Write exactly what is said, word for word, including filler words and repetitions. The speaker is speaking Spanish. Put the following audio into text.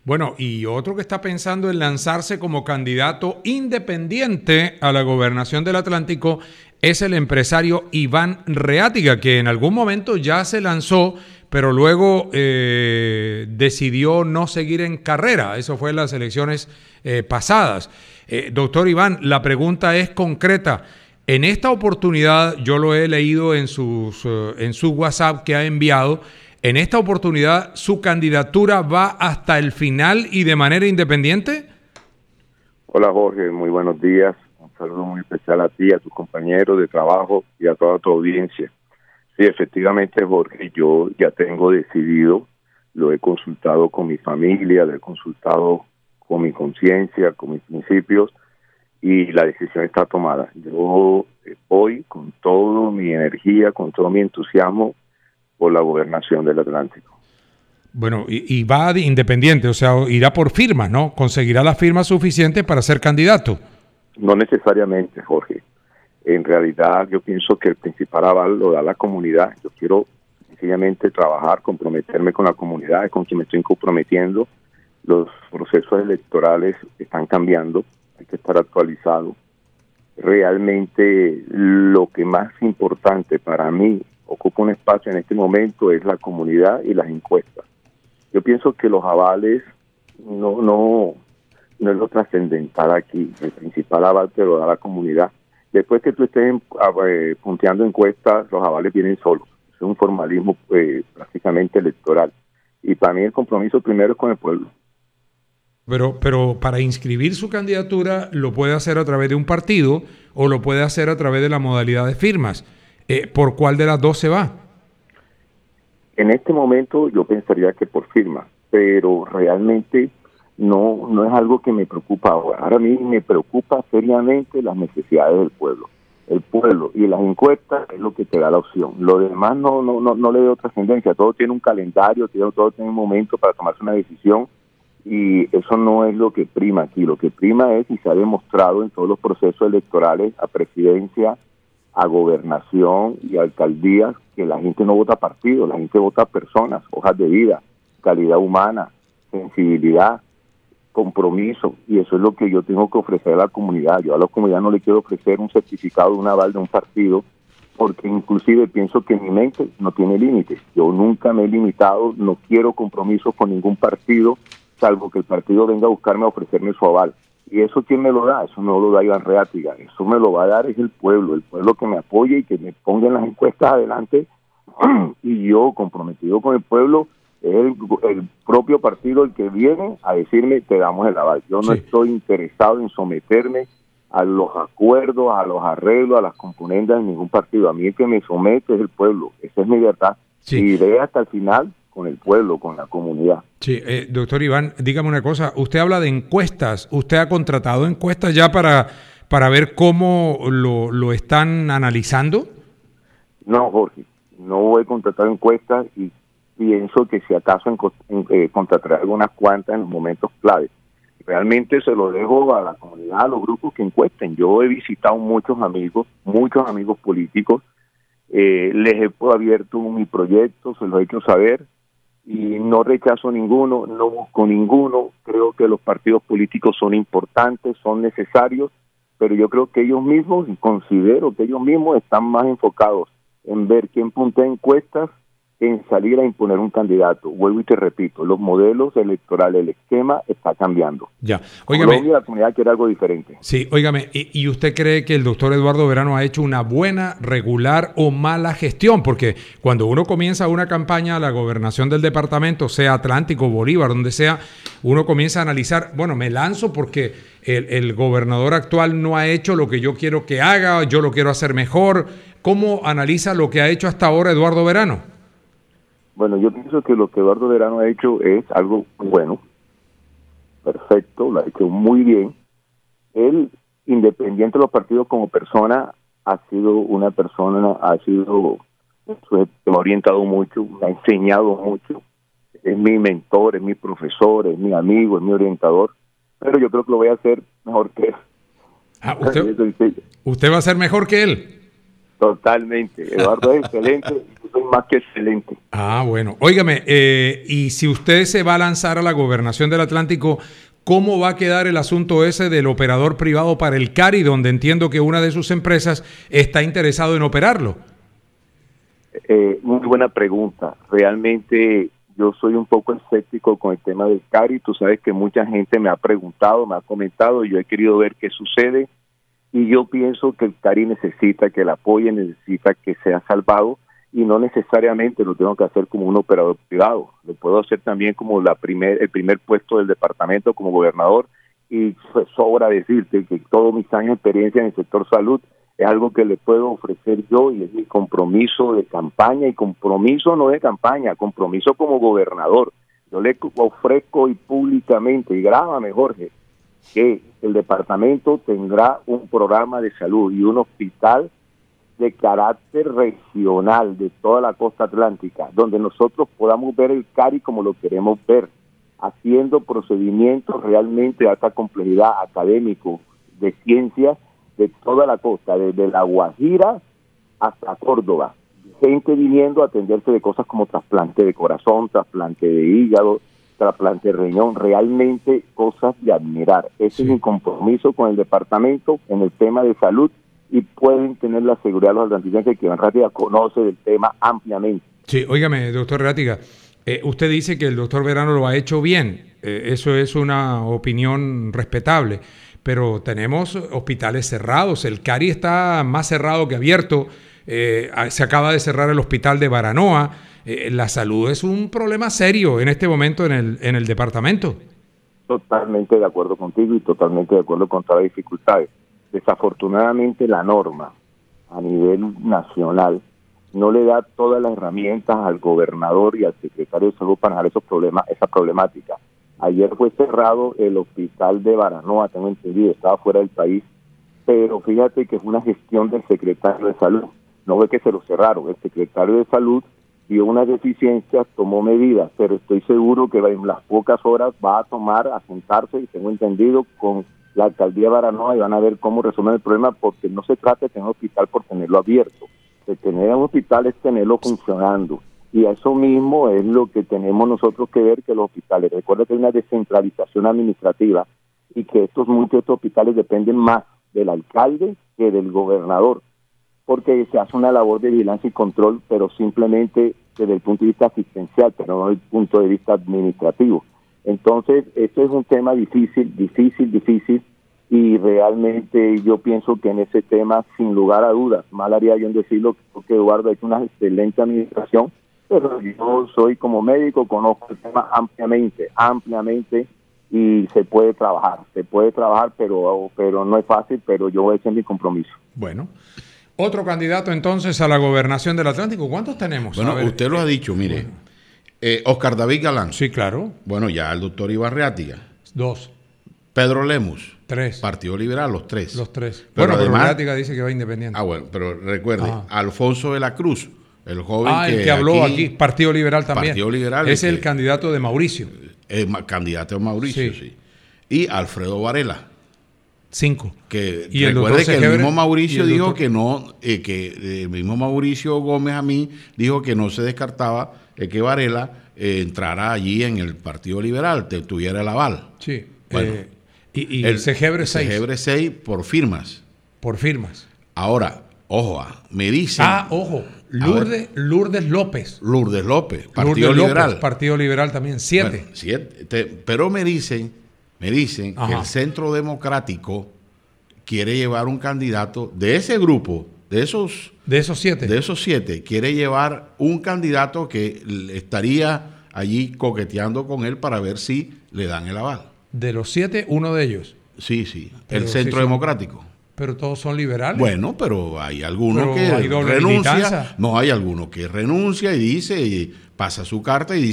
Bueno, y otro que está pensando en lanzarse como candidato independiente a la gobernación del Atlántico es el empresario Iván Reátiga, que en algún momento ya se lanzó, pero luego eh, decidió no seguir en carrera. Eso fue en las elecciones eh, pasadas. Eh, doctor Iván, la pregunta es concreta. En esta oportunidad, yo lo he leído en, sus, uh, en su WhatsApp que ha enviado, en esta oportunidad, ¿su candidatura va hasta el final y de manera independiente? Hola Jorge, muy buenos días. Un saludo muy especial a ti, a tus compañeros de trabajo y a toda tu audiencia. Sí, efectivamente, Jorge, yo ya tengo decidido, lo he consultado con mi familia, lo he consultado con mi conciencia, con mis principios, y la decisión está tomada. Yo voy con toda mi energía, con todo mi entusiasmo por la gobernación del Atlántico. Bueno, y, y va de independiente, o sea, irá por firmas, ¿no? ¿Conseguirá las firmas suficientes para ser candidato? No necesariamente, Jorge. En realidad, yo pienso que el principal aval lo da la comunidad. Yo quiero sencillamente trabajar, comprometerme con la comunidad, es con quien me estoy comprometiendo. Los procesos electorales están cambiando, hay que estar actualizado. Realmente lo que más importante para mí ocupa un espacio en este momento es la comunidad y las encuestas. Yo pienso que los avales no no no es lo trascendental aquí. El principal aval te lo da la comunidad. Después que tú estés eh, punteando encuestas, los avales vienen solos. Es un formalismo eh, prácticamente electoral. Y para mí el compromiso primero es con el pueblo. Pero, pero para inscribir su candidatura lo puede hacer a través de un partido o lo puede hacer a través de la modalidad de firmas. Eh, ¿Por cuál de las dos se va? En este momento yo pensaría que por firma, pero realmente no no es algo que me preocupa ahora. Ahora a mí me preocupa seriamente las necesidades del pueblo. El pueblo y las encuestas es lo que te da la opción. Lo demás no no no, no le veo trascendencia. Todo tiene un calendario, todo tiene un momento para tomarse una decisión. Y eso no es lo que prima aquí. Lo que prima es, y se ha demostrado en todos los procesos electorales, a presidencia, a gobernación y a alcaldías, que la gente no vota partidos, la gente vota personas, hojas de vida, calidad humana, sensibilidad, compromiso. Y eso es lo que yo tengo que ofrecer a la comunidad. Yo a la comunidad no le quiero ofrecer un certificado, un aval de un partido, porque inclusive pienso que mi mente no tiene límites. Yo nunca me he limitado, no quiero compromisos con ningún partido, salvo que el partido venga a buscarme a ofrecerme su aval. ¿Y eso quién me lo da? Eso no lo da Iván Reátiga, eso me lo va a dar es el pueblo, el pueblo que me apoye y que me ponga en las encuestas adelante, y yo, comprometido con el pueblo, es el, el propio partido el que viene a decirme, te damos el aval. Yo no sí. estoy interesado en someterme a los acuerdos, a los arreglos, a las componendas de ningún partido. A mí el que me somete es el pueblo, esa es mi verdad, sí. y iré hasta el final con el pueblo, con la comunidad. Sí, eh, doctor Iván, dígame una cosa, usted habla de encuestas, ¿usted ha contratado encuestas ya para, para ver cómo lo, lo están analizando? No, Jorge, no he contratado encuestas y pienso que si acaso en, en, eh, contrataré algunas cuantas en los momentos claves. Realmente se lo dejo a la comunidad, a los grupos que encuesten. Yo he visitado muchos amigos, muchos amigos políticos, eh, les he abierto mi proyecto, se los he hecho saber, y no rechazo ninguno, no busco ninguno. Creo que los partidos políticos son importantes, son necesarios, pero yo creo que ellos mismos, y considero que ellos mismos están más enfocados en ver quién puntea encuestas que en salir a imponer un candidato. Vuelvo y te repito, los modelos electorales, el esquema está cambiando. Ya, óigame. Colombia, la comunidad quiere algo diferente. Sí, óigame, ¿y, ¿y usted cree que el doctor Eduardo Verano ha hecho una buena, regular o mala gestión? Porque cuando uno comienza una campaña a la gobernación del departamento, sea Atlántico, Bolívar, donde sea, uno comienza a analizar, bueno, me lanzo porque el, el gobernador actual no ha hecho lo que yo quiero que haga, yo lo quiero hacer mejor. ¿Cómo analiza lo que ha hecho hasta ahora Eduardo Verano? Bueno, yo pienso que lo que Eduardo Verano ha hecho es algo bueno, perfecto, lo ha hecho muy bien. Él, independiente de los partidos como persona, ha sido una persona, ha sido, me ha orientado mucho, me ha enseñado mucho, es mi mentor, es mi profesor, es mi amigo, es mi orientador, pero yo creo que lo voy a hacer mejor que él. Ah, ¿usted, ¿Usted va a ser mejor que él? Totalmente. Eduardo es excelente y yo soy más que excelente. Ah, bueno. Óigame, eh, y si usted se va a lanzar a la gobernación del Atlántico, ¿cómo va a quedar el asunto ese del operador privado para el Cari, donde entiendo que una de sus empresas está interesado en operarlo? Eh, muy buena pregunta. Realmente yo soy un poco escéptico con el tema del Cari. Tú sabes que mucha gente me ha preguntado, me ha comentado, y yo he querido ver qué sucede. Y yo pienso que el Cari necesita que el apoye, necesita que sea salvado, y no necesariamente lo tengo que hacer como un operador privado. Lo puedo hacer también como la primer, el primer puesto del departamento como gobernador, y sobra decirte que todos mis años de experiencia en el sector salud es algo que le puedo ofrecer yo, y es mi compromiso de campaña, y compromiso no de campaña, compromiso como gobernador. Yo le ofrezco y públicamente, y grábame, Jorge, que el departamento tendrá un programa de salud y un hospital de carácter regional de toda la costa atlántica, donde nosotros podamos ver el Cari como lo queremos ver, haciendo procedimientos realmente de alta complejidad académico, de ciencias, de toda la costa, desde La Guajira hasta Córdoba. Gente viniendo a atenderse de cosas como trasplante de corazón, trasplante de hígado, trasplante de riñón, realmente cosas de admirar. Ese sí. Es mi compromiso con el departamento en el tema de salud, y pueden tener la seguridad los atlanticenses que Iván Reátiga conoce del tema ampliamente. Sí, óigame, doctor Reátiga, eh, usted dice que el doctor Verano lo ha hecho bien, eh, eso es una opinión respetable, pero tenemos hospitales cerrados, el Cari está más cerrado que abierto, eh, se acaba de cerrar el hospital de Baranoa. Eh, la salud es un problema serio en este momento en el, en el departamento. Totalmente de acuerdo contigo y totalmente de acuerdo con todas las dificultades. Desafortunadamente la norma a nivel nacional no le da todas las herramientas al gobernador y al secretario de salud para manejar esos problemas, esa problemática. Ayer fue cerrado el hospital de Baranoa, tengo entendido, estaba fuera del país, pero fíjate que fue una gestión del secretario de salud. No fue que se lo cerraron, el secretario de salud vio unas deficiencias, tomó medidas, pero estoy seguro que en las pocas horas va a tomar, a sentarse, y tengo entendido, con la alcaldía de Baranoa, y van a ver cómo resuelven el problema, porque no se trata de tener un hospital por tenerlo abierto. De tener un hospital es tenerlo funcionando. Y eso mismo es lo que tenemos nosotros que ver que los hospitales. Recuerda que hay una descentralización administrativa y que estos muchos de estos hospitales dependen más del alcalde que del gobernador, porque se hace una labor de vigilancia y control, pero simplemente desde el punto de vista asistencial, pero no desde el punto de vista administrativo. Entonces, esto es un tema difícil, difícil, difícil, y realmente yo pienso que en ese tema, sin lugar a dudas, mal haría yo en decirlo, porque Eduardo ha hecho una excelente administración, pero yo soy como médico, conozco el tema ampliamente, ampliamente, y se puede trabajar, se puede trabajar, pero, pero no es fácil, pero yo ese es mi compromiso. Bueno. Otro candidato entonces a la gobernación del Atlántico. ¿Cuántos tenemos? Bueno, ver, usted lo ha dicho, mire. Bueno. Eh, Oscar David Galán. Sí, claro. Bueno, ya el doctor Iván Reátiga. Dos. Pedro Lemus. Tres. Partido Liberal, los tres. Los tres. Pero bueno, además, pero Reátiga dice que va independiente. Ah, bueno, pero recuerde, Ajá. Alfonso de la Cruz, el joven ah, que, el que habló aquí, aquí, Partido Liberal también. Partido Liberal. Es el que, candidato de Mauricio. El candidato de Mauricio, sí. sí. Y Alfredo Varela. Cinco. Que y el recuerde que el Segebre, mismo Mauricio el dijo doctor... que no, eh, que el mismo Mauricio Gómez a mí dijo que no se descartaba eh, que Varela eh, entrara allí en el Partido Liberal, te, tuviera el aval. Sí. Bueno, eh, y, y el Segebre seis. Segebre seis por firmas. Por firmas. Ahora, ojo, me dicen. Ah, ojo. Lourdes, Lourdes López. Lourdes López, Partido Lourdes Liberal. López, Partido Liberal también, siete. Bueno, siete te, pero me dicen, me dicen Ajá. que el Centro Democrático quiere llevar un candidato de ese grupo, de esos, de esos siete, de esos siete, quiere llevar un candidato que estaría allí coqueteando con él para ver si le dan el aval. De los siete, uno de ellos. Sí, sí, pero el Centro sí son, Democrático. Pero todos son liberales. Bueno, pero hay algunos pero que hay doble renuncia, militanza. no hay alguno que renuncia y dice, y pasa su carta y dice